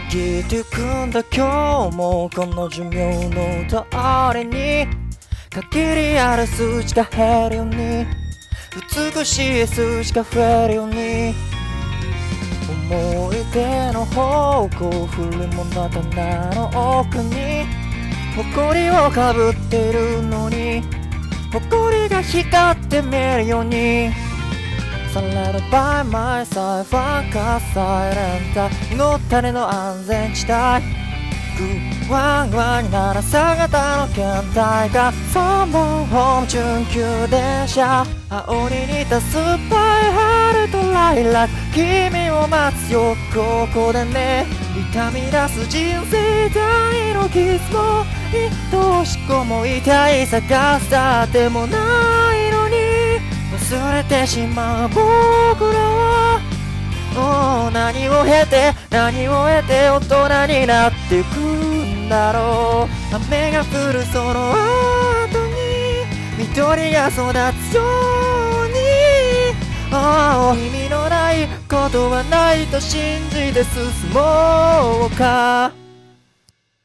きてくんだ今日もこの寿命の通りに限りある数値が減るように美しい数字が増えるように思い出の方向古い物棚の奥に埃をかぶってるのに埃が光って見えるようにSurrounded by my side ファンカサイレンタの種の安全地帯グワングワンにならさ型の検体が3本ホーム準急電車青に似た酸っぱい春とライラック君を待つよここでね痛み出す人生第のキスも愛しくも痛い探すだってもないのに忘れてしまう僕らは何を経て何を得て大人になっていくんだろう雨が降るその後に緑が育つように意味のないことはないと信じて進もうか